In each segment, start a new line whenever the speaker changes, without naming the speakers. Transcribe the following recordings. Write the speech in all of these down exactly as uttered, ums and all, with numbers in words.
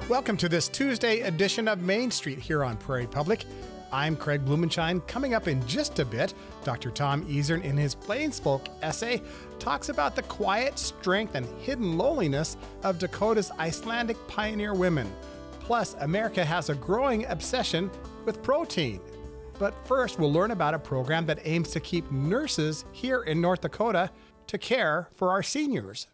Welcome to this Tuesday edition of Main Street here on Prairie Public. I'm Craig Blumenshine. Coming up in just a bit, Doctor Tom Easern, in his Plainspoke essay, talks about the quiet strength and hidden loneliness of Dakota's Icelandic pioneer women. Plus, America has a growing obsession with protein. But first, we'll learn about a program that aims to keep nurses here in North Dakota to care for our seniors.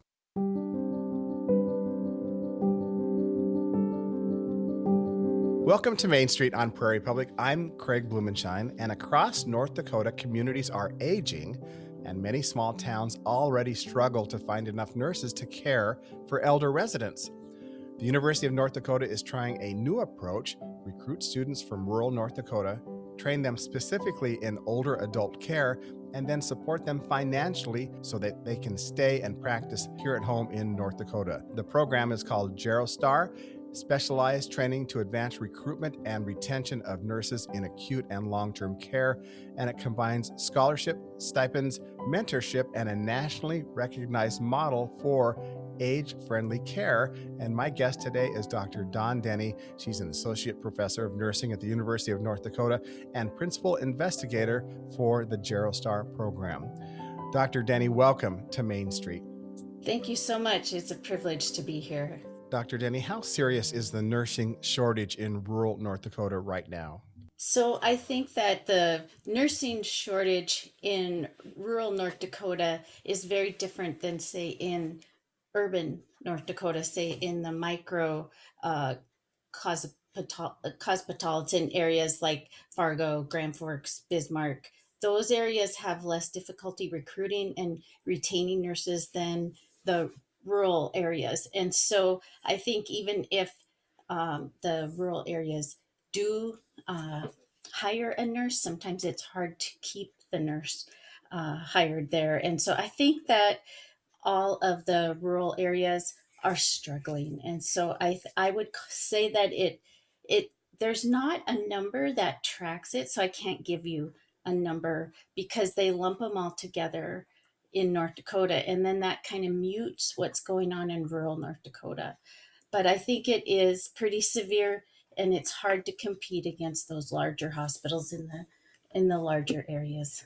Welcome to Main Street on Prairie Public. I'm Craig Blumenshine, and across North Dakota, communities are aging, and many small towns already struggle to find enough nurses to care for elder residents. The University of North Dakota is trying a new approach: recruit students from rural North Dakota, train them specifically in older adult care, and then support them financially so that they can stay and practice here at home in North Dakota. The program is called GeroStar, specialized training to advance recruitment and retention of nurses in acute and long-term care, and it combines scholarship, stipends, mentorship, and a nationally recognized model for age-friendly care. And my guest today is Doctor Dawn Denny. She's an associate professor of nursing at the University of North Dakota and principal investigator for the GeroStar program. Doctor Denny, welcome to Main Street.
Thank you so much. It's a privilege to be here.
Doctor Denny, how serious is the nursing shortage in rural North Dakota right now?
So I think that the nursing shortage in rural North Dakota is very different than, say, in urban North Dakota, say in the micro uh, cosmopolitan, cosmopolitan areas like Fargo, Grand Forks, Bismarck. Those areas have less difficulty recruiting and retaining nurses than the rural areas. And so I think even if um, the rural areas do uh, hire a nurse, sometimes it's hard to keep the nurse uh, hired there. And so I think that all of the rural areas are struggling. And so I th- I would say that it it there's not a number that tracks it, so I can't give you a number because they lump them all together in North Dakota, and then that kind of mutes what's going on in rural North Dakota. But I think it is pretty severe, and it's hard to compete against those larger hospitals in the in the larger areas.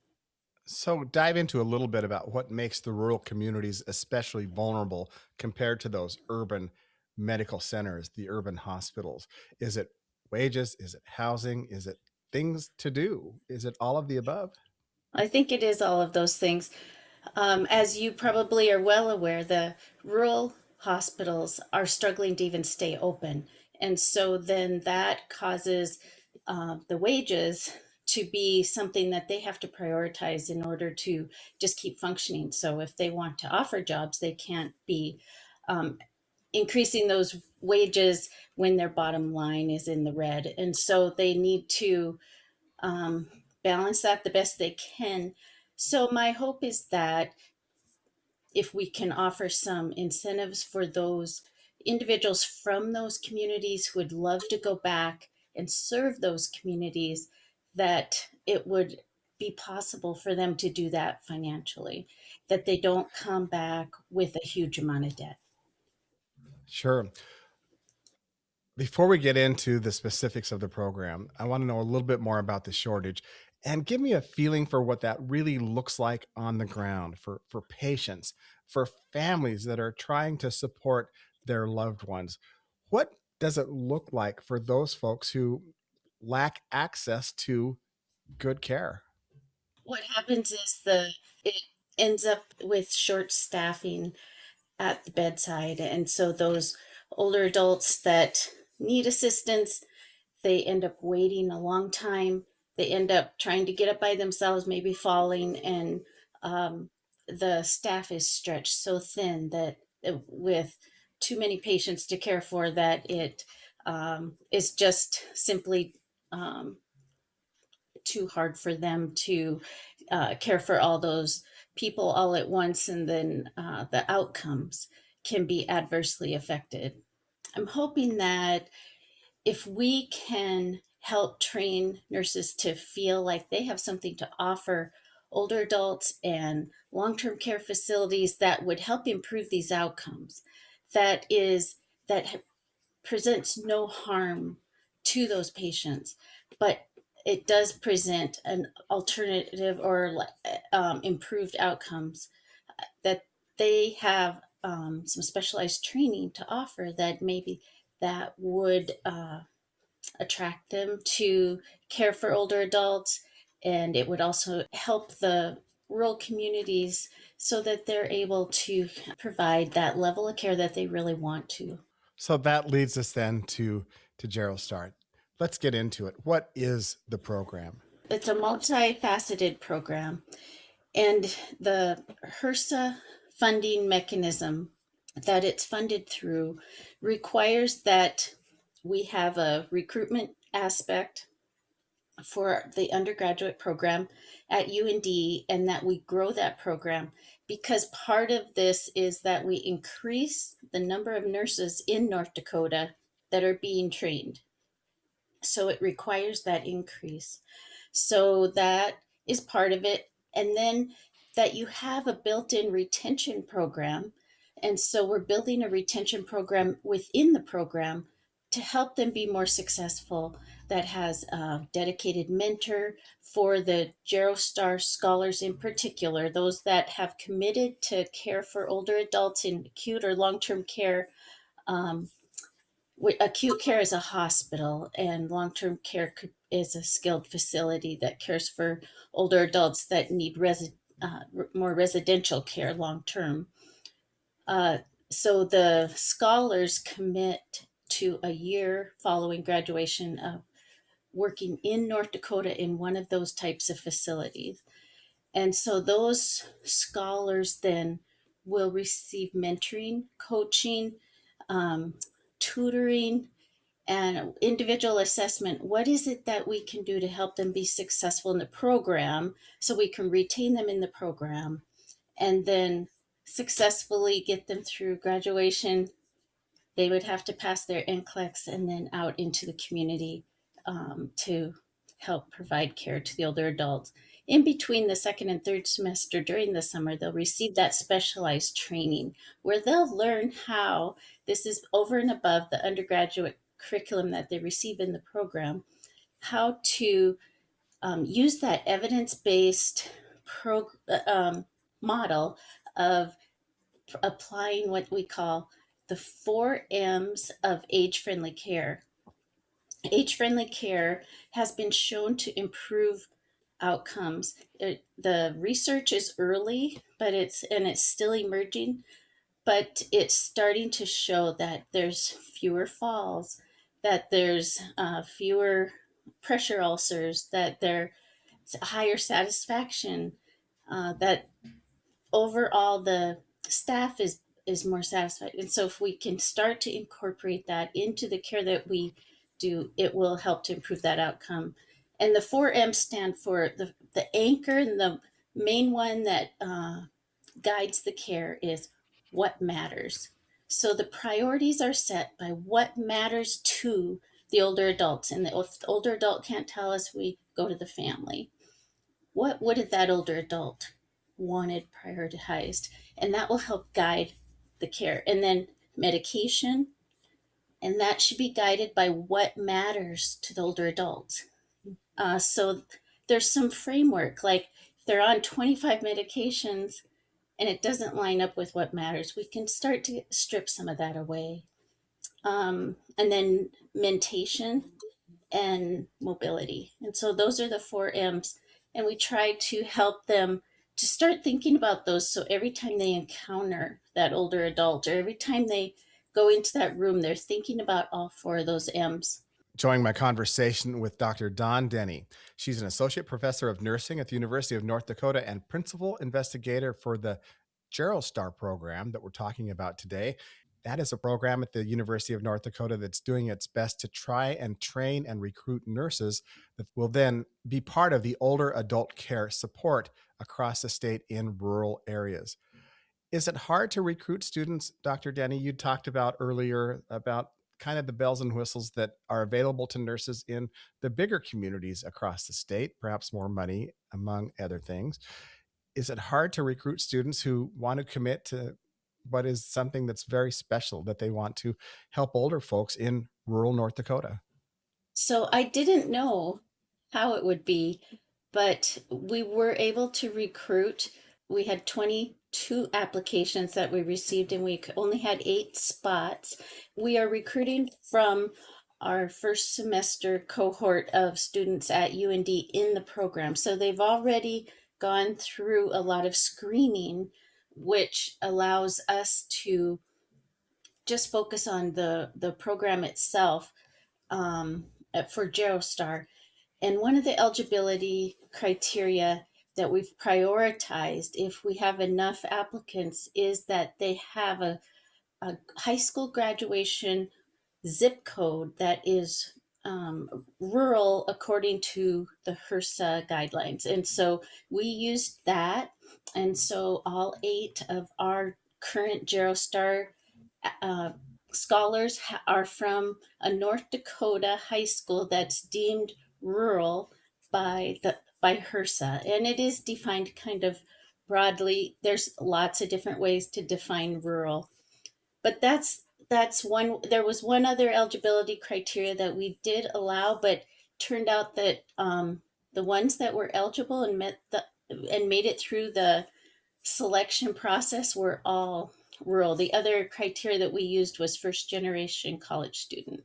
So dive into a little bit about what makes the rural communities especially vulnerable compared to those urban medical centers, the urban hospitals. Is it wages? Is it housing? Is it things to do? Is it all of the above?
I think it is all of those things. Um, as you probably are well aware, the rural hospitals are struggling to even stay open. And so then that causes uh, the wages to be something that they have to prioritize in order to just keep functioning. So if they want to offer jobs, they can't be um, increasing those wages when their bottom line is in the red. And so they need to um, balance that the best they can. So my hope is that if we can offer some incentives for those individuals from those communities who would love to go back and serve those communities, that it would be possible for them to do that financially, that they don't come back with a huge amount of debt.
Sure. Before we get into the specifics of the program, I want to know a little bit more about the shortage and give me a feeling for what that really looks like on the ground for, for patients, for families that are trying to support their loved ones. What does it look like for those folks who lack access to good care?
What happens is the it ends up with short staffing at the bedside, and so those older adults that need assistance, they end up waiting a long time. They end up trying to get up by themselves, maybe falling, and um, the staff is stretched so thin that uh, with too many patients to care for, that it um, is just simply um, too hard for them to uh, care for all those people all at once, and then uh, the outcomes can be adversely affected. I'm hoping that if we can help train nurses to feel like they have something to offer older adults and long-term care facilities that would help improve these outcomes, that is that presents no harm to those patients, but it does present an alternative or um, improved outcomes that they have um, some specialized training to offer that maybe that would uh, attract them to care for older adults, and it would also help the rural communities so that they're able to provide that level of care that they really want to.
So that leads us then to to Gerald Let's get into it. What is the program?
It's a multifaceted program, and the HRSA funding mechanism that it's funded through requires that we have a recruitment aspect for the undergraduate program at U N D, and that we grow that program, because part of this is that we increase the number of nurses in North Dakota that are being trained. So it requires that increase. So that is part of it. And then that you have a built in retention program. And so we're building a retention program within the program to help them be more successful, that has a dedicated mentor for the GeroStar scholars in particular, those that have committed to care for older adults in acute or long term care. Um, Acute care is a hospital, and long-term care is a skilled facility that cares for older adults that need resi- uh, more residential care long term. Uh, so the scholars commit to a year following graduation of working in North Dakota in one of those types of facilities. And so those scholars then will receive mentoring, coaching, um, tutoring, and individual assessment. What is it that we can do to help them be successful in the program so we can retain them in the program and then successfully get them through graduation? They would have to pass their N C L E X and then out into the community um, to help provide care to the older adults. In between the second and third semester during the summer, they'll receive that specialized training where they'll learn how, this is over and above the undergraduate curriculum that they receive in the program, how to um, use that evidence based pro, um, model of applying what we call the four M's of age friendly care. Age friendly care has been shown to improve outcomes. It, the research is early, but it's and it's still emerging, but it's starting to show that there's fewer falls, that there's uh, fewer pressure ulcers, that there's higher satisfaction, uh, that overall the staff is is more satisfied. And so if we can start to incorporate that into the care that we do, it will help to improve that outcome. And the four M's stand for the, the anchor, and the main one that uh, guides the care is what matters. So the priorities are set by what matters to the older adults. And if the older adult can't tell us, we go to the family. What would that older adult wanted prioritized? And that will help guide the care. And then medication, and that should be guided by what matters to the older adult. Uh, so there's some framework, like if they're on twenty-five medications and it doesn't line up with what matters, we can start to strip some of that away. Um, and then mentation and mobility. And so those are the four M's. And we try to help them to start thinking about those. So every time they encounter that older adult, or every time they go into that room, they're thinking about all four of those M's.
Joining my conversation with Doctor Dawn Denny. She's an associate professor of nursing at the University of North Dakota and principal investigator for the GeroStar program that we're talking about today. That is a program at the University of North Dakota that's doing its best to try and train and recruit nurses that will then be part of the older adult care support across the state in rural areas. Is it hard to recruit students, Doctor Denny? You talked about earlier about kind of the bells and whistles that are available to nurses in the bigger communities across the state, perhaps more money, among other things. Is it hard to recruit students who want to commit to but is something that's very special that they want to help older folks in rural North Dakota.
So I didn't know how it would be, but we were able to recruit. We had twenty-two applications that we received, and we c- only had eight spots. We are recruiting from our first semester cohort of students at U N D in the program. So they've already gone through a lot of screening, which allows us to just focus on the the program itself, um, uh, for Gerostar. And one of the eligibility criteria that we've prioritized, if we have enough applicants, is that they have a, a high school graduation zip code that is um, rural according to the HRSA guidelines. And so we used that. And so all eight of our current Gerostar uh, scholars ha- are from a North Dakota high school that's deemed rural by the by HRSA, and it is defined kind of broadly. There's lots of different ways to define rural, but that's that's one. There was one other eligibility criteria that we did allow, but turned out that um, the ones that were eligible and met the and made it through the selection process were all rural. The other criteria that we used was first generation college student.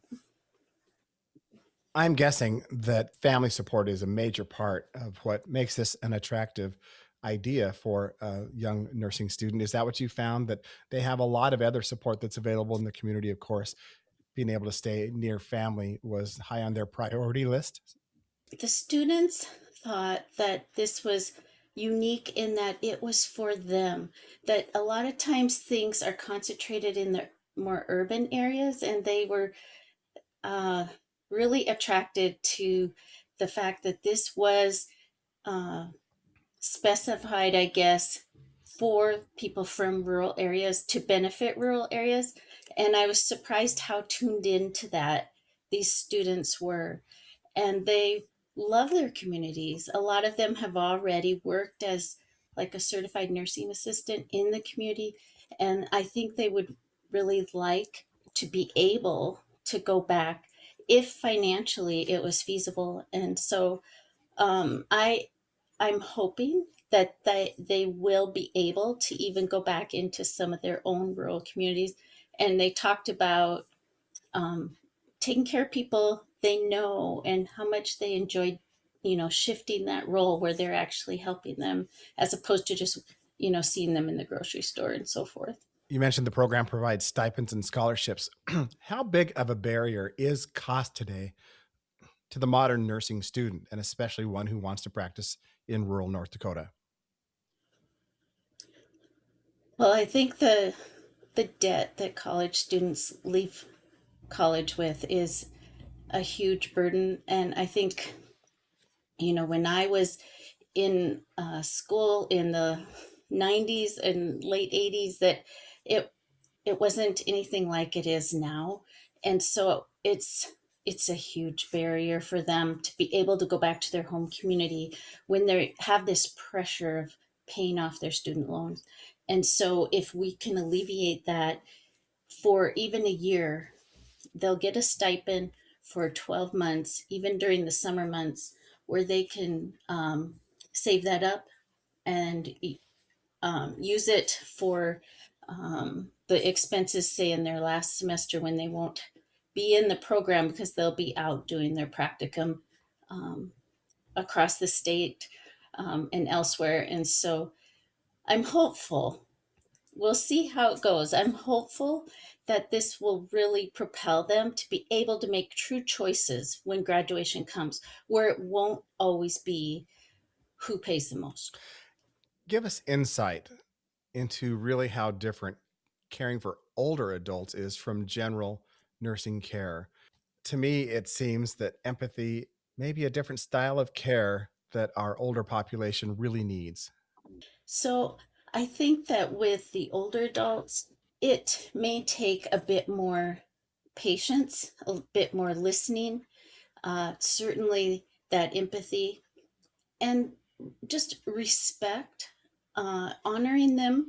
I'm guessing that family support is a major part of what makes this an attractive idea for a young nursing student. Is that what you found? That they have a lot of other support that's available in the community, of course. Being able to stay near family was high on their priority list.
The students thought that this was unique in that it was for them, that a lot of times things are concentrated in the more urban areas, and they were uh, really attracted to the fact that this was uh, specified, I guess, for people from rural areas to benefit rural areas. And I was surprised how tuned into that these students were. And they love their communities. A lot of them have already worked as like a certified nursing assistant in the community. And I think they would really like to be able to go back if financially it was feasible. And so um, I I'm hoping that they they will be able to even go back into some of their own rural communities. And they talked about um, taking care of people they know and how much they enjoyed, you know, shifting that role where they're actually helping them as opposed to just, you know, seeing them in the grocery store and so forth.
You mentioned the program provides stipends and scholarships. How big of a barrier is cost today to the modern nursing student, and especially one who wants to practice in rural North Dakota?
Well, I think the the debt that college students leave college with is a huge burden. And I think, you know, when I was in uh, school in the nineties and late eighties, that it it wasn't anything like it is now. And so it's it's a huge barrier for them to be able to go back to their home community when they have this pressure of paying off their student loans. And so if we can alleviate that for even a year, they'll get a stipend for twelve months, even during the summer months, where they can um, save that up and um, use it for um, the expenses, say in their last semester when they won't be in the program because they'll be out doing their practicum um, across the state um, and elsewhere. And so I'm hopeful. We'll see how it goes. I'm hopeful that this will really propel them to be able to make true choices when graduation comes, where it won't always be who pays the most.
Give us insight into really how different caring for older adults is from general nursing care. To me, it seems that empathy may be a different style of care that our older population really needs.
So I think that with the older adults, it may take a bit more patience, a bit more listening, uh, certainly that empathy, and just respect, uh, honoring them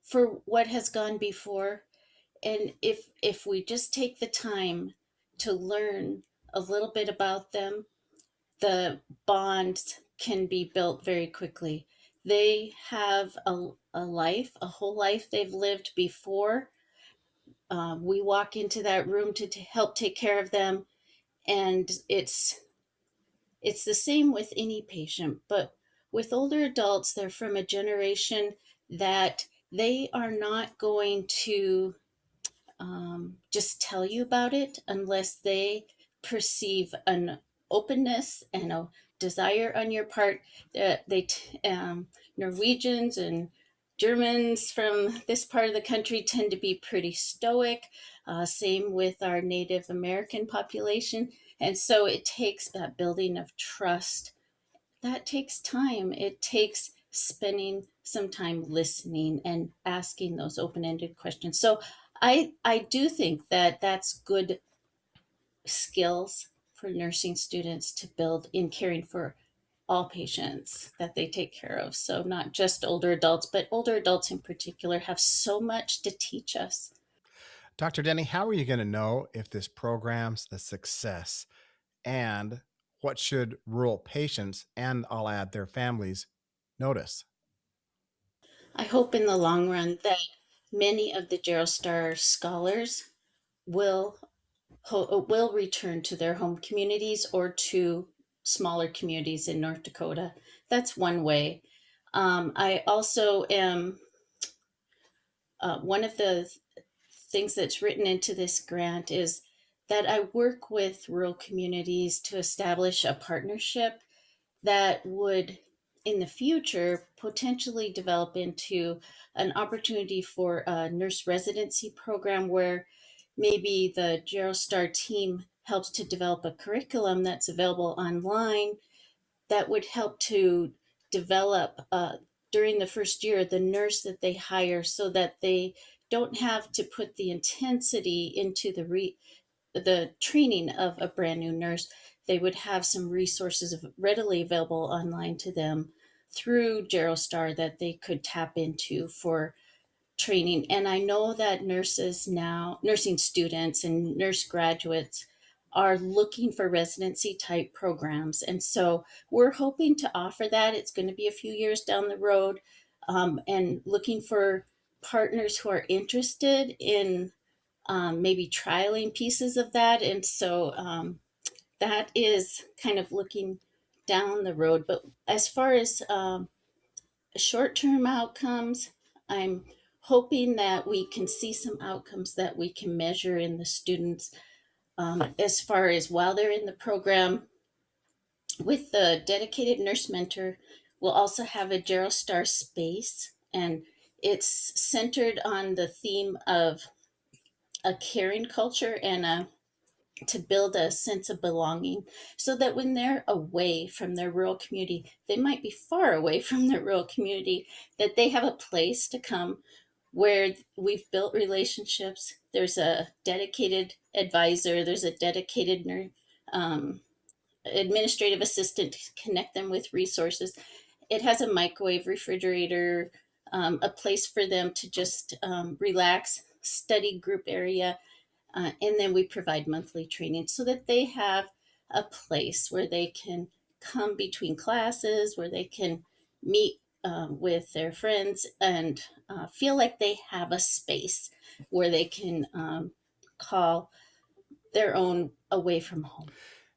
for what has gone before. And if if we just take the time to learn a little bit about them, the bonds can be built very quickly. They have a, a life, a whole life they've lived before. Uh, we walk into that room to, to help take care of them, and it's it's the same with any patient. But with older adults, they're from a generation that they are not going to um, just tell you about it unless they perceive an openness and a desire on your part. That they um, Norwegians and Germans from this part of the country tend to be pretty stoic. Uh, same with our Native American population, and so it takes that building of trust. That takes time. It takes spending some time listening and asking those open-ended questions. So I I do think that that's good skills for nursing students to build in caring for all patients that they take care of. So not just older adults, but older adults in particular have so much to teach us.
Doctor Denny, how are you going to know if this program's a success? And what should rural patients, and I'll add their families, notice?
I hope in the long run that many of the Gerald Star scholars will ho- will return to their home communities or to smaller communities in North Dakota. That's one way. Um, I also am uh, one of the things that's written into this grant is that I work with rural communities to establish a partnership that would in the future potentially develop into an opportunity for a nurse residency program where maybe the Gerostar team helps to develop a curriculum that's available online that would help to develop uh, during the first year the nurse that they hire so that they don't have to put the intensity into the re- the training of a brand new nurse. They would have some resources readily available online to them through Gerostar that they could tap into for training. And I know that nurses now, nursing students and nurse graduates are looking for residency type programs. And so we're hoping to offer that. It's going to be a few years down the road, um, and looking for partners who are interested in um, maybe trialing pieces of that. And so um, that is kind of looking down the road. But as far as um, short term outcomes, I'm hoping that we can see some outcomes that we can measure in the students, um, as far as while they're in the program. With the dedicated nurse mentor, we'll also have a Gerostar space, and it's centered on the theme of a caring culture and a to build a sense of belonging so that when they're away from their rural community, they might be far away from their rural community, that they have a place to come where we've built relationships. There's a dedicated advisor, there's a dedicated um, administrative assistant to connect them with resources. It has a microwave, refrigerator, um, a place for them to just um, relax, study group area, uh, and then we provide monthly training so that they have a place where they can come between classes, where they can meet um, with their friends and uh, feel like they have a space where they can um, call their own away from home.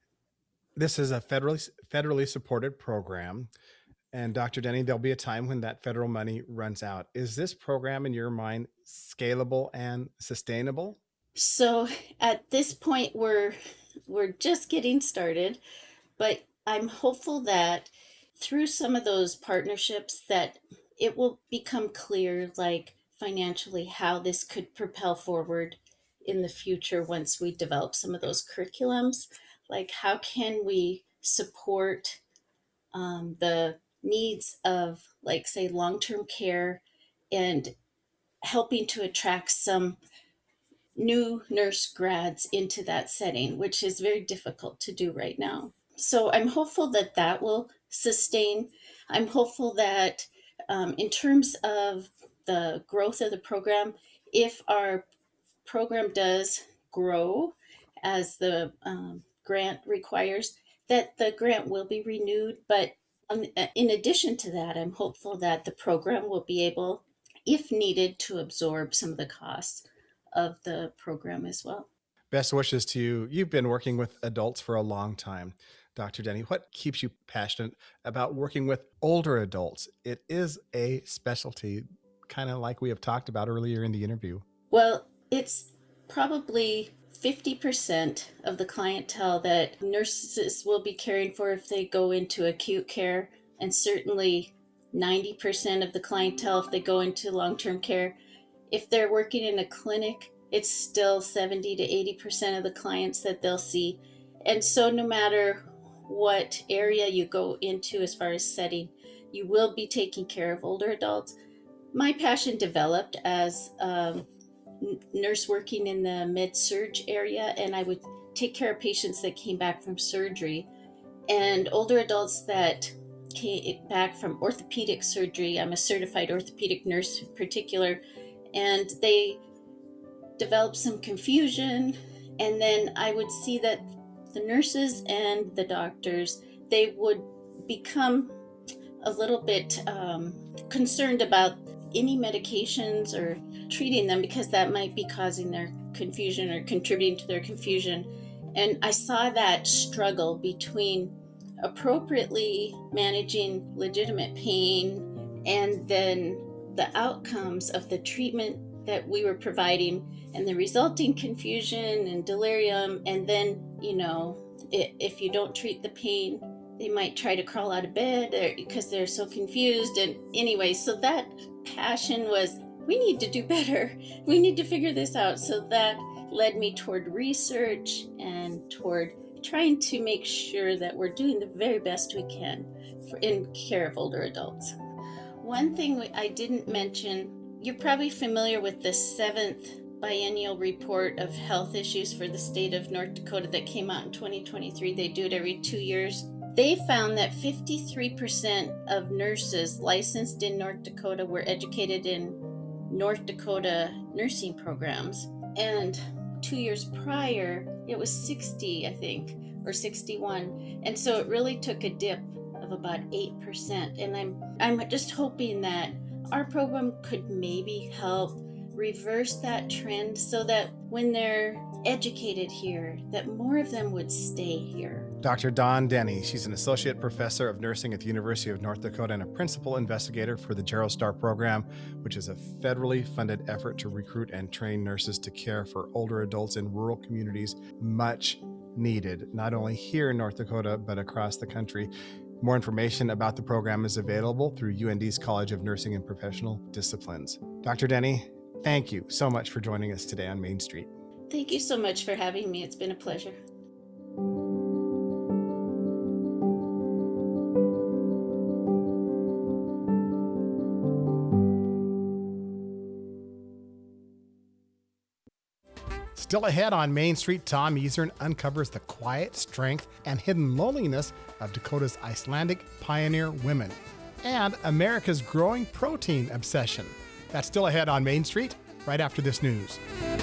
This is a federally federally supported program. And Doctor Denny, there'll be a time when that federal money runs out. Is this program, in your mind, scalable and sustainable?
So at this point, we're we're just getting started, but I'm hopeful that through some of those partnerships that it will become clear, like financially, how this could propel forward in the future once we develop some of those curriculums. Like how can we support um, the needs of, like, say, long-term care and helping to attract some new nurse grads into that setting, which is very difficult to do right now. So I'm hopeful that that will sustain. I'm hopeful that um, in terms of the growth of the program. If our program does grow as the um, grant requires, that the grant will be renewed. But um, in addition to that, I'm hopeful that the program will be able, if needed, to absorb some of the costs of the program as well.
Best wishes to you. You've been working with adults for a long time. Doctor Denny, what keeps you passionate about working with older adults? It is a specialty, kind of like we have talked about earlier in the interview.
Well, it's probably fifty percent of the clientele that nurses will be caring for if they go into acute care, and certainly ninety percent of the clientele if they go into long-term care. If they're working in a clinic, it's still seventy to eighty percent of the clients that they'll see. And so no matter what area you go into as far as setting, you will be taking care of older adults. My passion developed as um, nurse working in the med-surg area, and I would take care of patients that came back from surgery and older adults that came back from orthopedic surgery. I'm a certified orthopedic nurse in particular, and they developed some confusion. And then I would see that the nurses and the doctors, they would become a little bit um, concerned about any medications or treating them because that might be causing their confusion or contributing to their confusion. And I saw that struggle between appropriately managing legitimate pain and then the outcomes of the treatment that we were providing and the resulting confusion and delirium. And then, you know, if you don't treat the pain, they might try to crawl out of bed because they're so confused. And anyway, so that passion was, we need to do better. We need to figure this out. So that led me toward research and toward trying to make sure that we're doing the very best we can for, in care of older adults. One thing I didn't mention, you're probably familiar with the seventh biennial report of health issues for the state of North Dakota that came out in twenty twenty-three. They do it every two years. They found that fifty-three percent of nurses licensed in North Dakota were educated in North Dakota nursing programs. And two years prior, it was sixty, I think, or sixty-one. And so it really took a dip of about eight percent. And I'm I'm just hoping that our program could maybe help reverse that trend so that when they're educated here, that more of them would stay here.
Doctor Dawn Denny, she's an associate professor of nursing at the University of North Dakota and a principal investigator for the Gerald Star Program, which is a federally funded effort to recruit and train nurses to care for older adults in rural communities, much needed, not only here in North Dakota, but across the country. More information about the program is available through U N D's College of Nursing and Professional Disciplines. Doctor Denny, thank you so much for joining us today on Main Street.
Thank you so much for having me. It's been a pleasure.
Still ahead on Main Street, Tom Easern uncovers the quiet strength and hidden loneliness of Dakota's Icelandic pioneer women and America's growing protein obsession. That's still ahead on Main Street, right after this news.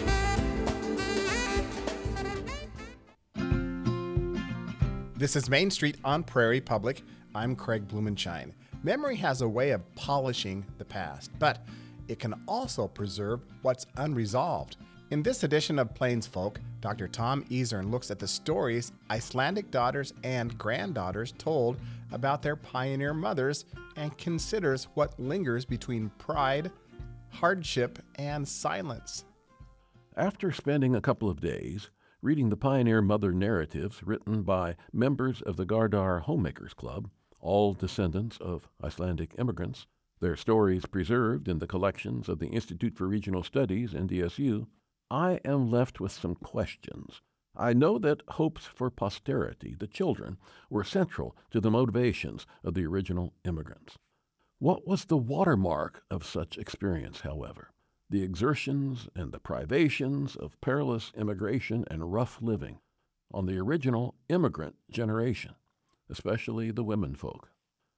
This is Main Street on Prairie Public. I'm Craig Blumenshine. Memory has a way of polishing the past, but it can also preserve what's unresolved. In this edition of Plains Folk, Doctor Tom Easern looks at the stories Icelandic daughters and granddaughters told about their pioneer mothers and considers what lingers between pride, hardship, and silence.
After spending a couple of days reading the pioneer mother narratives written by members of the Gardar Homemakers Club, all descendants of Icelandic immigrants, their stories preserved in the collections of the Institute for Regional Studies, N D S U, I am left with some questions. I know that hopes for posterity, the children, were central to the motivations of the original immigrants. What was the watermark of such experience, however? The exertions and the privations of perilous immigration and rough living on the original immigrant generation, especially the womenfolk.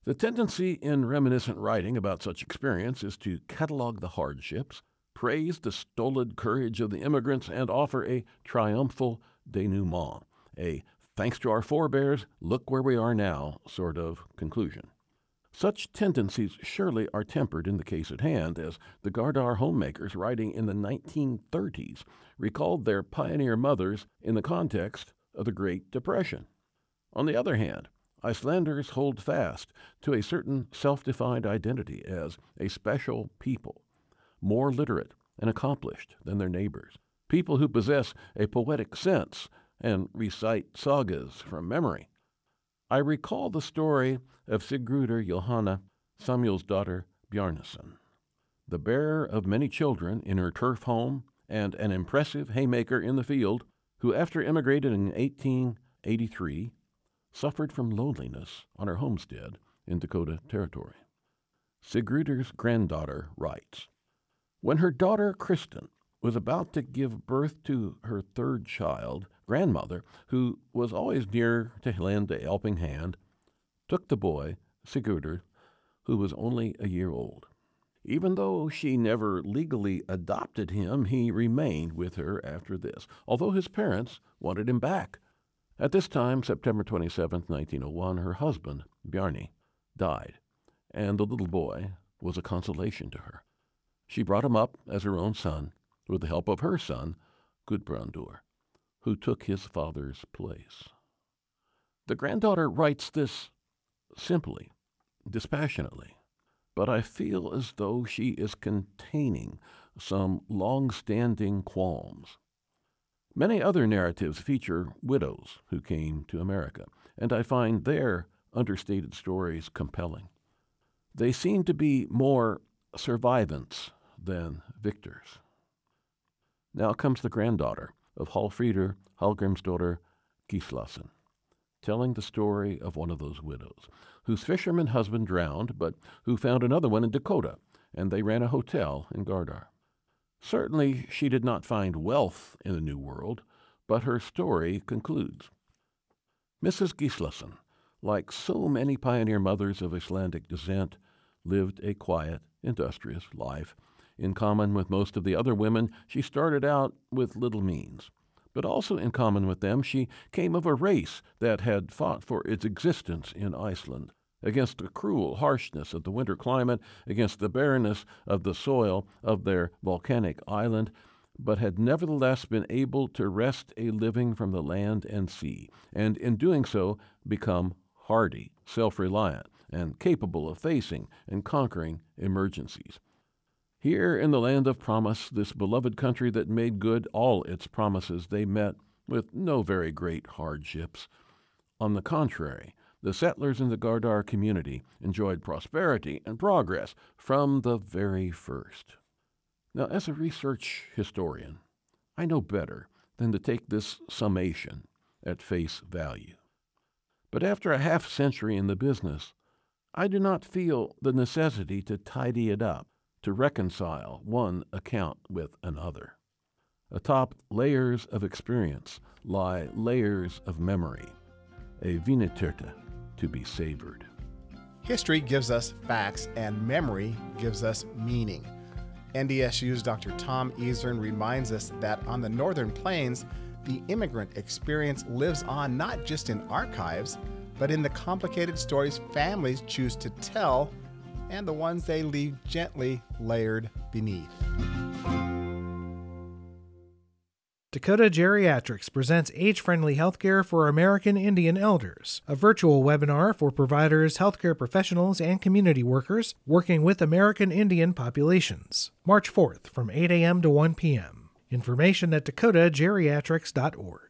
The tendency in reminiscent writing about such experience is to catalog the hardships, praise the stolid courage of the immigrants, and offer a triumphal denouement, a thanks to our forebears, look where we are now sort of conclusion. Such tendencies surely are tempered in the case at hand, as the Gardar homemakers writing in the nineteen thirties recalled their pioneer mothers in the context of the Great Depression. On the other hand, Icelanders hold fast to a certain self-defined identity as a special people, more literate and accomplished than their neighbors, people who possess a poetic sense and recite sagas from memory. I recall the story of Sigrudur Johanna, Samuel's daughter Bjarnason, the bearer of many children in her turf home and an impressive haymaker in the field, who after immigrated in eighteen eighty-three suffered from loneliness on her homestead in Dakota Territory. Sigridur's granddaughter writes, "When her daughter Kristen was about to give birth to her third child, grandmother, who was always near to lend a helping hand, took the boy, Sigurdur, who was only a year old. Even though she never legally adopted him, he remained with her after this, although his parents wanted him back. At this time, September twenty-seventh, nineteen oh one, her husband, Bjarni, died, and the little boy was a consolation to her. She brought him up as her own son, with the help of her son, Gudbrandur, who took his father's place." The granddaughter writes this simply, dispassionately, but I feel as though she is containing some long-standing qualms. Many other narratives feature widows who came to America, and I find their understated stories compelling. They seem to be more survivants than victors. Now comes the granddaughter of Hallfríður Hallgrímsdóttir Gíslason, telling the story of one of those widows, whose fisherman husband drowned, but who found another one in Dakota, and they ran a hotel in Gardar. Certainly she did not find wealth in the New World, but her story concludes. Missus Gíslason, like so many pioneer mothers of Icelandic descent, lived a quiet, industrious life. In common with most of the other women, she started out with little means. But also in common with them, she came of a race that had fought for its existence in Iceland, against the cruel harshness of the winter climate, against the barrenness of the soil of their volcanic island, but had nevertheless been able to wrest a living from the land and sea, and in doing so become hardy, self-reliant, and capable of facing and conquering emergencies. Here in the land of promise, this beloved country that made good all its promises, they met with no very great hardships. On the contrary, the settlers in the Gardar community enjoyed prosperity and progress from the very first. Now, as a research historian, I know better than to take this summation at face value. But after a half century in the business, I do not feel the necessity to tidy it up, to reconcile one account with another. Atop layers of experience lie layers of memory, a viniterta to be savored.
History gives us facts, and memory gives us meaning. N D S U's Doctor Tom Ezern reminds us that on the Northern Plains, the immigrant experience lives on not just in archives, but in the complicated stories families choose to tell and the ones they leave gently layered beneath.
Dakota Geriatrics presents Age-Friendly Healthcare for American Indian Elders, a virtual webinar for providers, healthcare professionals, and community workers working with American Indian populations. March fourth from eight a.m. to one p.m. Information at dakota geriatrics dot org.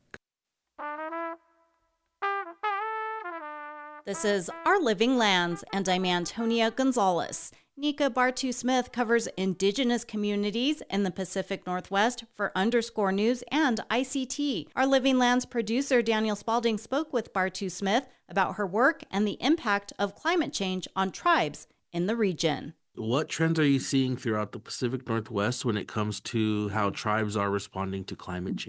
This is Our Living Lands, and I'm Antonia Gonzalez. Nika Bartu-Smith covers Indigenous communities in the Pacific Northwest for Underscore News and I C T. Our Living Lands producer Daniel Spalding spoke with Bartu-Smith about her work and the impact of climate change on tribes in the region.
What trends are you seeing throughout the Pacific Northwest when it comes to how tribes are responding to climate change?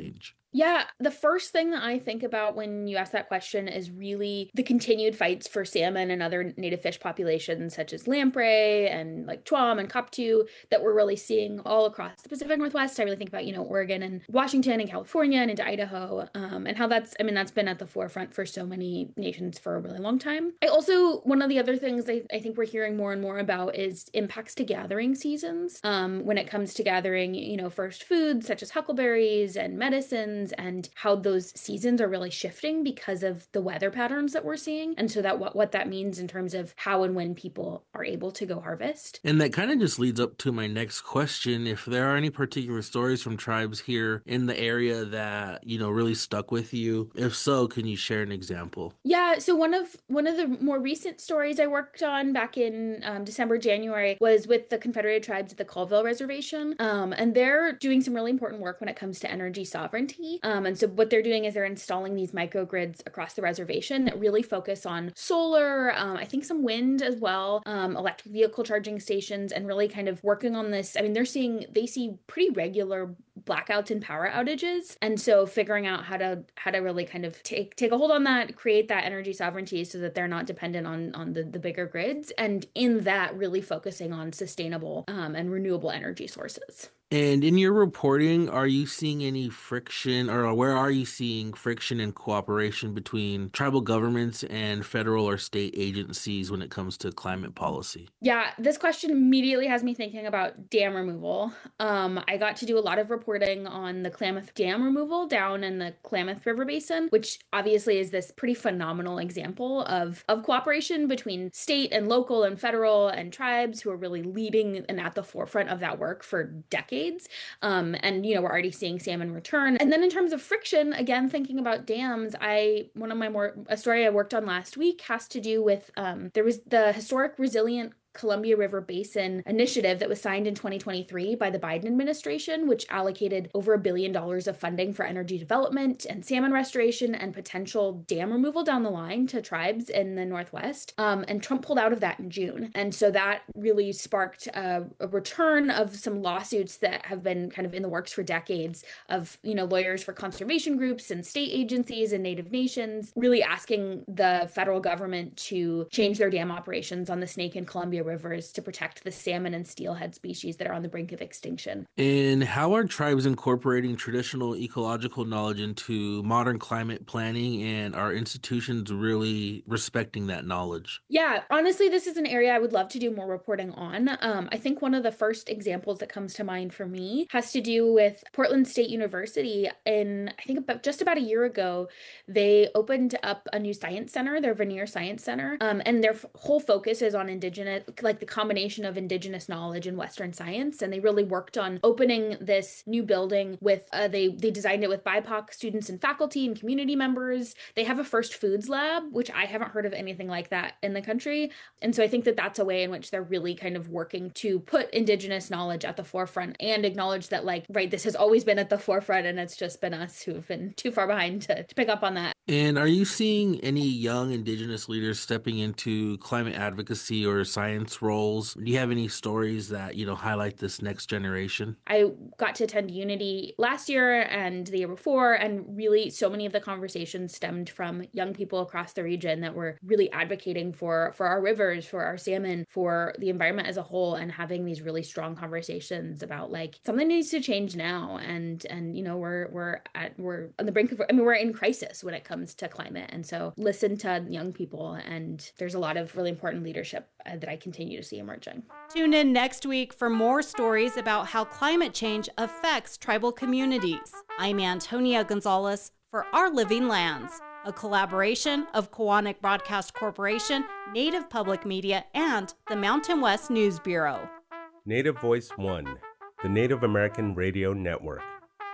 Yeah, the first thing that I think about when you ask that question is really the continued fights for salmon and other native fish populations such as lamprey and like tuam and koptu that we're really seeing all across the Pacific Northwest. I really think about, you know, Oregon and Washington and California and into Idaho, um, and how that's, I mean, that's been at the forefront for so many nations for a really long time. I also, one of the other things I, I think we're hearing more and more about is impacts to gathering seasons. Um, when it comes to gathering, you know, first foods such as huckleberries and medicines, and how those seasons are really shifting because of the weather patterns that we're seeing. And so that what, what that means in terms of how and when people are able to go harvest.
And that kind of just leads up to my next question. If there are any particular stories from tribes here in the area that, you know, really stuck with you, if so, can you share an example?
Yeah, so one of one of the more recent stories I worked on back in um, December, January was with the Confederated Tribes at the Colville Reservation. Um, and they're doing some really important work when it comes to energy sovereignty. Um, and so what they're doing is they're installing these microgrids across the reservation that really focus on solar, um, I think some wind as well, um, electric vehicle charging stations, and really kind of working on this. I mean, they're seeing, they see pretty regular blackouts and power outages. And so figuring out how to, how to really kind of take, take a hold on that, create that energy sovereignty so that they're not dependent on, on the, the bigger grids. And in that, really focusing on sustainable um, and renewable energy sources.
And in your reporting, are you seeing any friction, or where are you seeing friction and cooperation between tribal governments and federal or state agencies when it comes to climate policy?
Yeah, this question immediately has me thinking about dam removal. Um, I got to do a lot of reporting on the Klamath Dam removal down in the Klamath River Basin, which obviously is this pretty phenomenal example of, of cooperation between state and local and federal and tribes who are really leading and at the forefront of that work for decades. Um, and, you know, we're already seeing salmon return. And then in terms of friction, again, thinking about dams, I, one of my more, a story I worked on last week has to do with, um, there was the Historic Resilient Columbia River Basin initiative that was signed in twenty twenty-three by the Biden administration, which allocated over a billion dollars of funding for energy development and salmon restoration and potential dam removal down the line to tribes in the Northwest. Um, and Trump pulled out of that in June. And so that really sparked a, a return of some lawsuits that have been kind of in the works for decades of, you know, lawyers for conservation groups and state agencies and Native nations, really asking the federal government to change their dam operations on the Snake and Columbia rivers to protect the salmon and steelhead species that are on the brink of extinction.
And how are tribes incorporating traditional ecological knowledge into modern climate planning, and are institutions really respecting that knowledge?
Yeah, honestly, this is an area I would love to do more reporting on. Um, I think one of the first examples that comes to mind for me has to do with Portland State University. In, I think about just about a year ago, they opened up a new science center, their Veneer Science Center, um, and their f- whole focus is on indigenous, like the combination of indigenous knowledge and Western science. And they really worked on opening this new building with, uh, they, they designed it with B I P O C students and faculty and community members. They have a first foods lab, which I haven't heard of anything like that in the country. And so I think that that's a way in which they're really kind of working to put indigenous knowledge at the forefront and acknowledge that, like, right, this has always been at the forefront and it's just been us who've been too far behind to, to pick up on that.
And are you seeing any young indigenous leaders stepping into climate advocacy or science roles? Do you have any stories that, you know, highlight this next generation?
I got to attend Unity last year and the year before, and really so many of the conversations stemmed from young people across the region that were really advocating for, for our rivers, for our salmon, for the environment as a whole, and having these really strong conversations about, like, something needs to change now. And, and, you know, we're, we're at, we're on the brink of, I mean, we're in crisis when it comes to climate. And so listen to young people, and there's a lot of really important leadership uh, that I continue to see emerging.
Tune in next week for more stories about how climate change affects tribal communities. I'm Antonia Gonzalez for Our Living Lands, a collaboration of Koahnic Broadcast Corporation, Native Public Media, and the Mountain West News Bureau.
Native Voice One, the Native American Radio Network.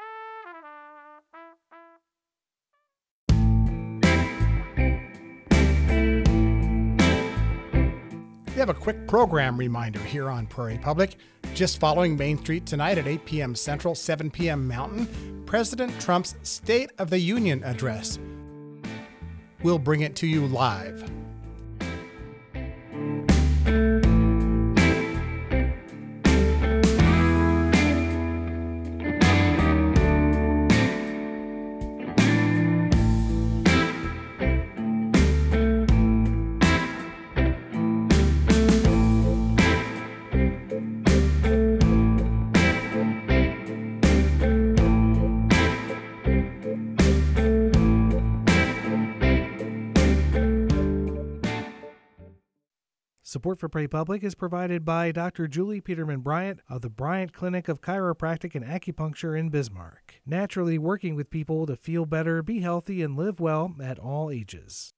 We have a quick program reminder here on Prairie Public. Just following Main Street tonight at eight p.m. Central, seven p.m. Mountain, President Trump's State of the Union address. We'll bring it to you live.
Support for Prairie Public is provided by Doctor Julie Peterman Bryant of the Bryant Clinic of Chiropractic and Acupuncture in Bismarck, naturally working with people to feel better, be healthy, and live well at all ages.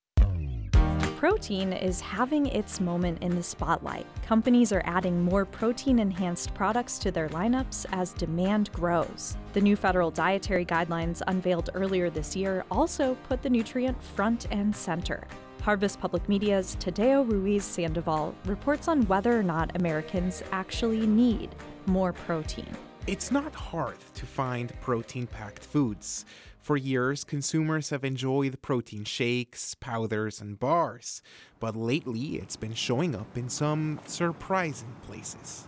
Protein is having its moment in the spotlight. Companies are adding more protein-enhanced products to their lineups as demand grows. The new federal dietary guidelines unveiled earlier this year also put the nutrient front and center. Harvest Public Media's Tadeo Ruiz Sandoval reports on whether or not Americans actually need more protein.
It's not hard to find protein-packed foods. For years, consumers have enjoyed protein shakes, powders, and bars. But lately, it's been showing up in some surprising places.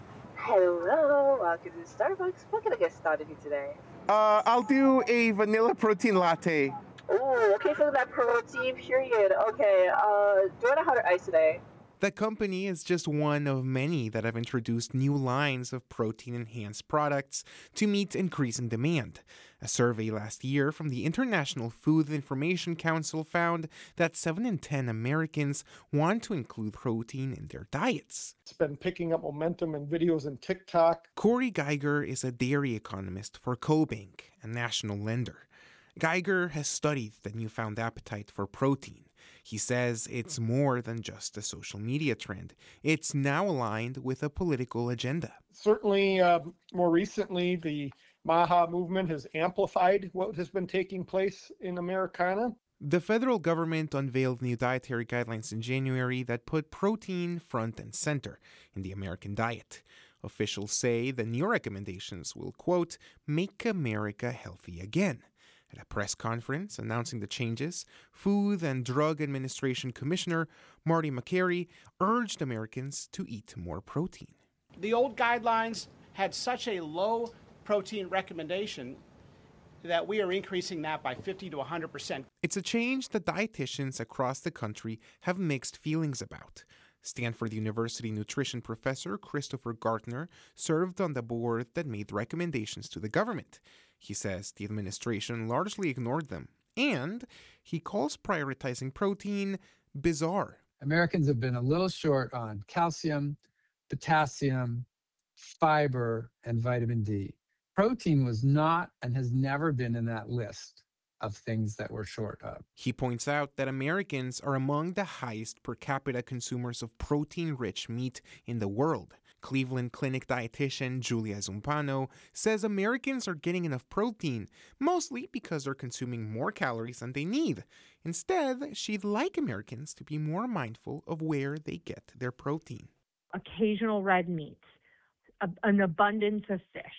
Hello, welcome to Starbucks. What can I get started with today?
Uh, I'll do a vanilla protein latte.
Oh, okay, for that protein, period. Okay, uh, do you want a hot or ice today?
The company is just one of many that have introduced new lines of protein-enhanced products to meet increasing demand. A survey last year from the International Food Information Council found that seven in ten Americans want to include protein in their diets.
It's been picking up momentum in videos and TikTok.
Corey Geiger is a dairy economist for CoBank, a national lender. Geiger has studied the newfound appetite for protein. He says it's more than just a social media trend. It's now aligned with a political agenda.
Certainly, uh, more recently, the MAHA movement has amplified what has been taking place in Americana.
The federal government unveiled new dietary guidelines in January that put protein front and center in the American diet. Officials say the new recommendations will, quote, make America healthy again. At a press conference announcing the changes, Food and Drug Administration Commissioner Marty Makary urged Americans to eat more protein.
The old guidelines had such a low protein recommendation that we are increasing that by fifty to one hundred percent.
It's a change that dietitians across the country have mixed feelings about. Stanford University nutrition professor Christopher Gartner served on the board that made recommendations to the government. He says the administration largely ignored them, and he calls prioritizing protein bizarre.
Americans have been a little short on calcium, potassium, fiber, and vitamin D. Protein was not and has never been in that list of things that we're short of.
He points out that Americans are among the highest per capita consumers of protein-rich meat in the world. Cleveland Clinic dietitian Julia Zumpano says Americans are getting enough protein, mostly because they're consuming more calories than they need. Instead, she'd like Americans to be more mindful of where they get their protein.
Occasional red meat, a, an abundance of fish,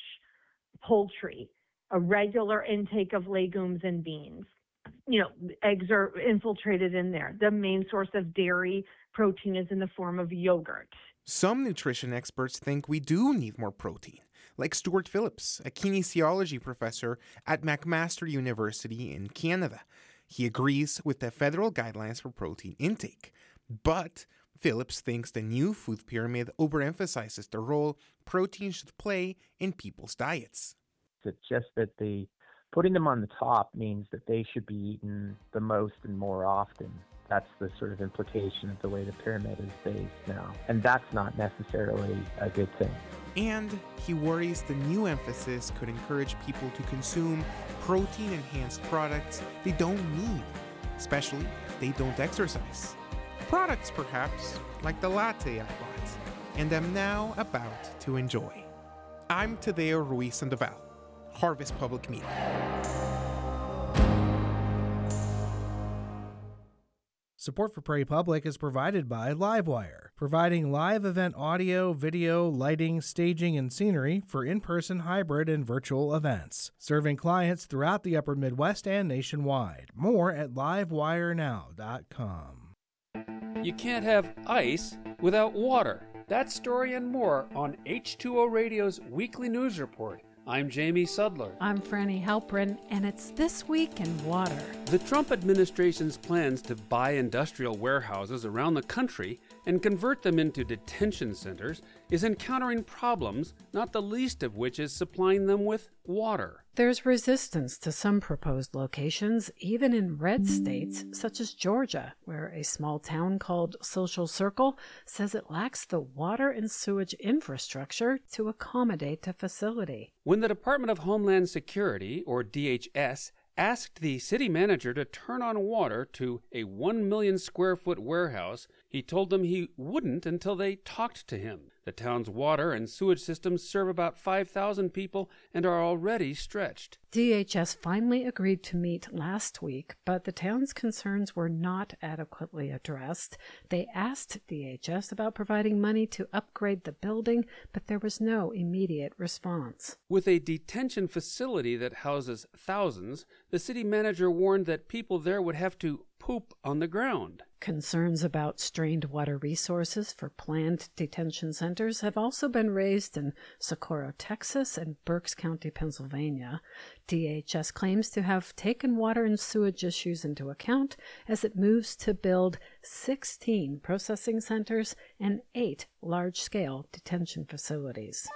poultry, a regular intake of legumes and beans. You know, eggs are infiltrated in there. The main source of dairy protein is in the form of yogurt.
Some nutrition experts think we do need more protein, like Stuart Phillips, a kinesiology professor at McMaster University in Canada. He agrees with the federal guidelines for protein intake, but Phillips thinks the new food pyramid overemphasizes the role protein should play in people's diets.
It's just that the putting them on the top means that they should be eaten the most and more often. That's the sort of implication of the way the pyramid is based now. And that's not necessarily a good thing.
And he worries the new emphasis could encourage people to consume protein-enhanced products they don't need, especially if they don't exercise. Products, perhaps, like the latte I bought, and am now about to enjoy. I'm Tadeo Ruiz Sandoval, Harvest Public Media.
Support for Prairie Public is provided by Livewire, providing live event audio, video, lighting, staging, and scenery for in-person, hybrid, and virtual events, serving clients throughout the upper Midwest and nationwide. More at livewire now dot com.
You can't have ice without water. That story and more on H two O Radio's weekly news report. I'm Jamie Sudler.
I'm Franny Halprin, and it's This Week in Water.
The Trump administration's plans to buy industrial warehouses around the country and convert them into detention centers is encountering problems, not the least of which is supplying them with water.
There's resistance to some proposed locations, even in red states such as Georgia, where a small town called Social Circle says it lacks the water and sewage infrastructure to accommodate the facility.
When the Department of Homeland Security, or D H S, asked the city manager to turn on water to a one million square foot warehouse, he told them he wouldn't until they talked to him. The town's water and sewage systems serve about five thousand people and are already stretched.
D H S finally agreed to meet last week, but the town's concerns were not adequately addressed. They asked D H S about providing money to upgrade the building, but there was no immediate response.
With a detention facility that houses thousands, the city manager warned that people there would have to poop on the ground.
Concerns about strained water resources for planned detention centers have also been raised in Socorro, Texas, and Berks County, Pennsylvania. D H S claims to have taken water and sewage issues into account as it moves to build sixteen processing centers and eight large-scale detention facilities.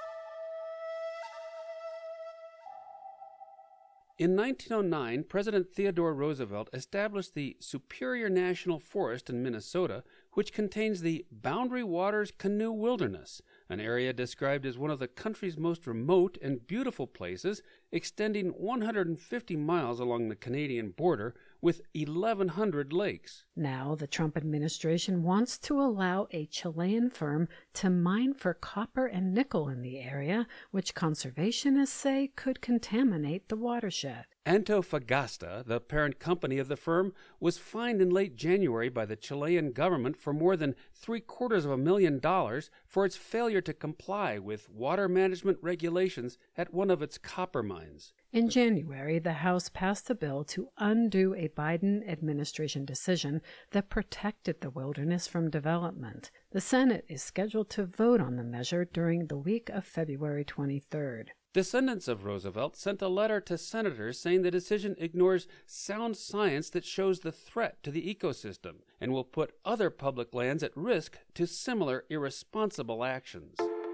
In nineteen oh nine, President Theodore Roosevelt established the Superior National Forest in Minnesota, which contains the Boundary Waters Canoe Wilderness, an area described as one of the country's most remote and beautiful places, extending one hundred fifty miles along the Canadian border with eleven hundred lakes.
Now, the Trump administration wants to allow a Chilean firm to mine for copper and nickel in the area, which conservationists say could contaminate the watershed.
Antofagasta, the parent company of the firm, was fined in late January by the Chilean government for more than three quarters of a million dollars for its failure to comply with water management regulations at one of its copper mines.
In January, the House passed a bill to undo a Biden administration decision that protected the wilderness from development. The Senate is scheduled to vote on the measure during the week of February twenty-third.
Descendants of Roosevelt sent a letter to senators saying the decision ignores sound science that shows the threat to the ecosystem and will put other public lands at risk to similar irresponsible actions.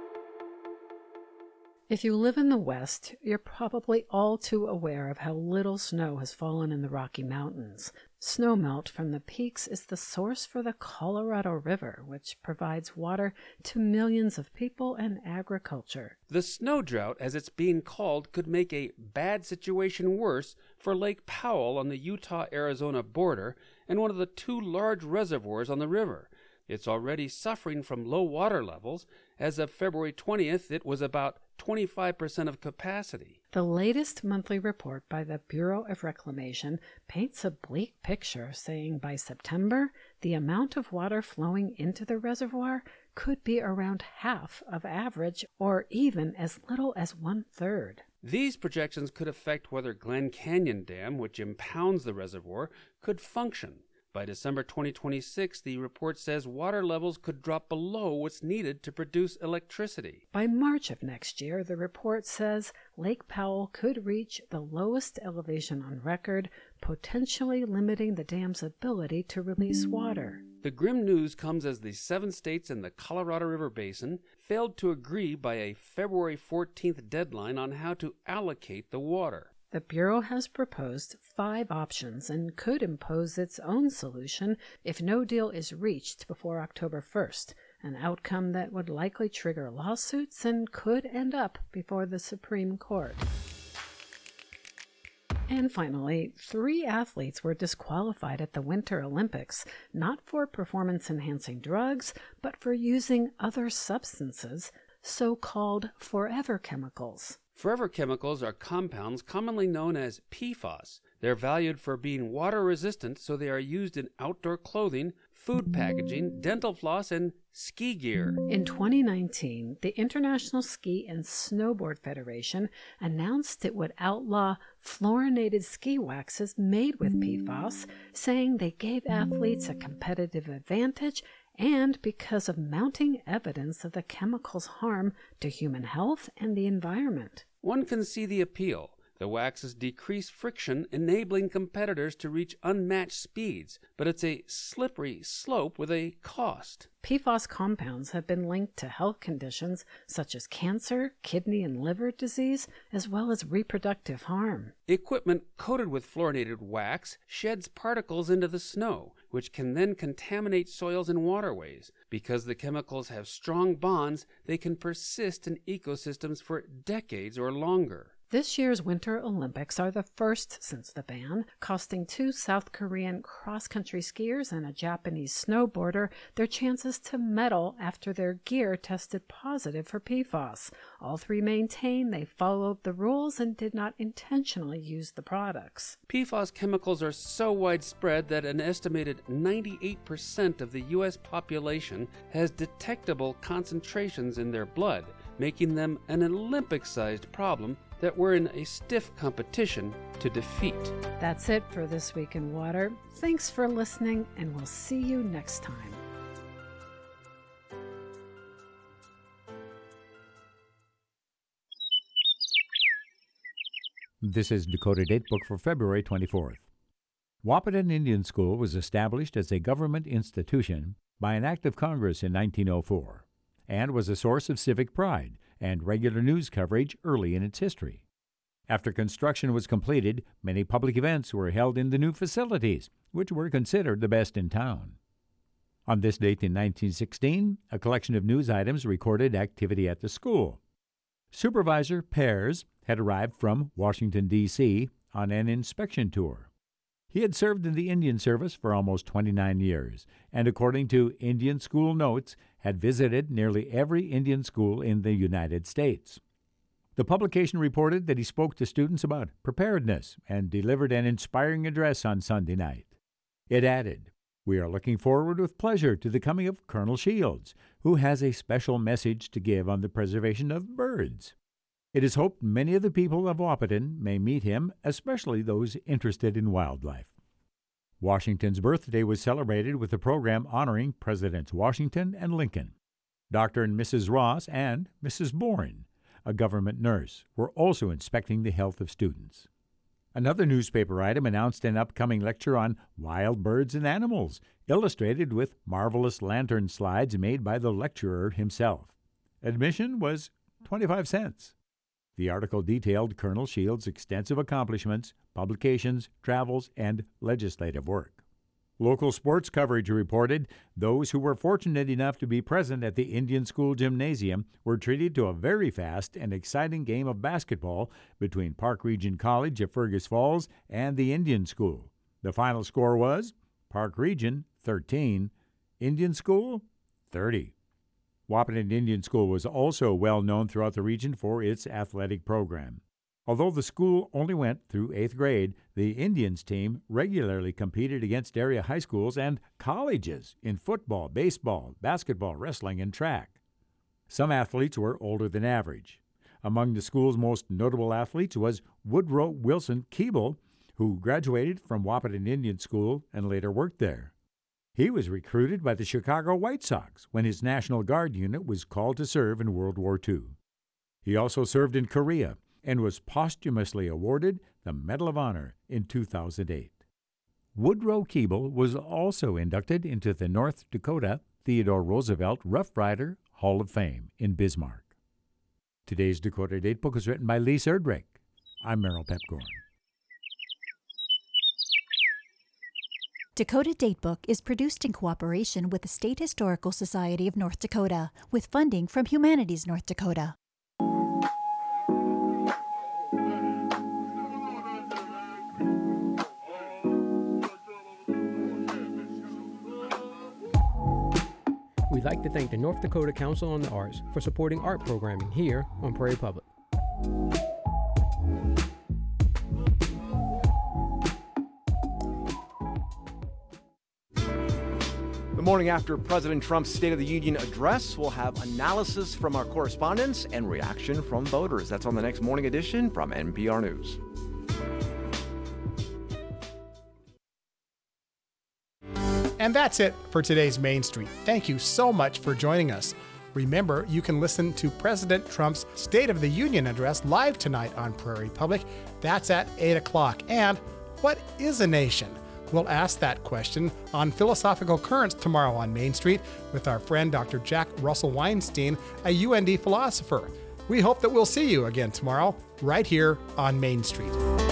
If you live in the West, you're probably all too aware of how little snow has fallen in the Rocky Mountains. Snowmelt from the peaks is the source for the Colorado River, which provides water to millions of people and agriculture.
The snow drought, as it's being called, could make a bad situation worse for Lake Powell on the Utah-Arizona border and one of the two large reservoirs on the river. It's already suffering from low water levels. As of February twentieth, it was about twenty-five percent of capacity.
The latest monthly report by the Bureau of Reclamation paints a bleak picture, saying by September, the amount of water flowing into the reservoir could be around half of average, or even as little as one-third.
These projections could affect whether Glen Canyon Dam, which impounds the reservoir, could function. By December twenty twenty-six, the report says water levels could drop below what's needed to produce electricity.
By March of next year, the report says Lake Powell could reach the lowest elevation on record, potentially limiting the dam's ability to release water.
The grim news comes as the seven states in the Colorado River Basin failed to agree by a February fourteenth deadline on how to allocate the water.
The Bureau has proposed five options and could impose its own solution if no deal is reached before October first, an outcome that would likely trigger lawsuits and could end up before the Supreme Court. And finally, three athletes were disqualified at the Winter Olympics, not for performance-enhancing drugs, but for using other substances, so-called forever chemicals.
Forever chemicals are compounds commonly known as P FAS. They're valued for being water resistant, so they are used in outdoor clothing, food packaging, dental floss, and ski gear.
In twenty nineteen, the International Ski and Snowboard Federation announced it would outlaw fluorinated ski waxes made with P FAS, saying they gave athletes a competitive advantage and because of mounting evidence of the chemical's harm to human health and the environment.
One can see the appeal. The waxes decrease friction, enabling competitors to reach unmatched speeds, but it's a slippery slope with a cost.
P FAS compounds have been linked to health conditions such as cancer, kidney and liver disease, as well as reproductive harm.
Equipment coated with fluorinated wax sheds particles into the snow, which can then contaminate soils and waterways. Because the chemicals have strong bonds, they can persist in ecosystems for decades or longer.
This year's Winter Olympics are the first since the ban, costing two South Korean cross-country skiers and a Japanese snowboarder their chances to medal after their gear tested positive for P FAS. All three maintain they followed the rules and did not intentionally use the products.
P FAS chemicals are so widespread that an estimated ninety-eight percent of the U S population has detectable concentrations in their blood, making them an Olympic-sized problem that we're in a stiff competition to defeat.
That's it for This Week in Water. Thanks for listening, and we'll see you next time.
This is Dakota Datebook for February twenty-fourth. Wahpeton Indian School was established as a government institution by an act of Congress in nineteen oh four and was a source of civic pride and regular news coverage early in its history. After construction was completed, many public events were held in the new facilities, which were considered the best in town. On this date in nineteen sixteen, a collection of news items recorded activity at the school. Supervisor Pears had arrived from Washington, D C on an inspection tour. He had served in the Indian Service for almost twenty-nine years, and according to Indian School Notes, had visited nearly every Indian school in the United States. The publication reported that he spoke to students about preparedness and delivered an inspiring address on Sunday night. It added, "We are looking forward with pleasure to the coming of Colonel Shields, who has a special message to give on the preservation of birds. It is hoped many of the people of Wahpeton may meet him, especially those interested in wildlife." Washington's birthday was celebrated with a program honoring Presidents Washington and Lincoln. Doctor and Missus Ross and Missus Bourne, a government nurse, were also inspecting the health of students. Another newspaper item announced an upcoming lecture on wild birds and animals, illustrated with marvelous lantern slides made by the lecturer himself. Admission was twenty-five cents. The article detailed Colonel Shields' extensive accomplishments, publications, travels, and legislative work. Local sports coverage reported those who were fortunate enough to be present at the Indian School Gymnasium were treated to a very fast and exciting game of basketball between Park Region College of Fergus Falls and the Indian School. The final score was Park Region thirteen, Indian School thirty. Wahpeton Indian School was also well known throughout the region for its athletic program. Although the school only went through eighth grade, the Indians team regularly competed against area high schools and colleges in football, baseball, basketball, wrestling, and track. Some athletes were older than average. Among the school's most notable athletes was Woodrow Wilson Keeble, who graduated from Wahpeton Indian School and later worked there. He was recruited by the Chicago White Sox when his National Guard unit was called to serve in World War Two. He also served in Korea and was posthumously awarded the Medal of Honor in two thousand eight. Woodrow Keeble was also inducted into the North Dakota Theodore Roosevelt Rough Rider Hall of Fame in Bismarck. Today's Dakota Datebook is written by Lee Erdrich. I'm Merrill Pepcorn.
Dakota Datebook is produced in cooperation with the State Historical Society of North Dakota, with funding from Humanities North Dakota.
We'd like to thank the North Dakota Council on the Arts for supporting art programming here on Prairie Public.
The morning after President Trump's State of the Union address, we'll have analysis from our correspondents and reaction from voters. That's on the next morning edition from N P R News.
And that's it for today's Main Street. Thank you so much for joining us. Remember, you can listen to President Trump's State of the Union address live tonight on Prairie Public. That's at eight o'clock. And what is a nation? We'll ask that question on Philosophical Currents tomorrow on Main Street with our friend Doctor Jack Russell Weinstein, a U N D philosopher. We hope that we'll see you again tomorrow, right here on Main Street.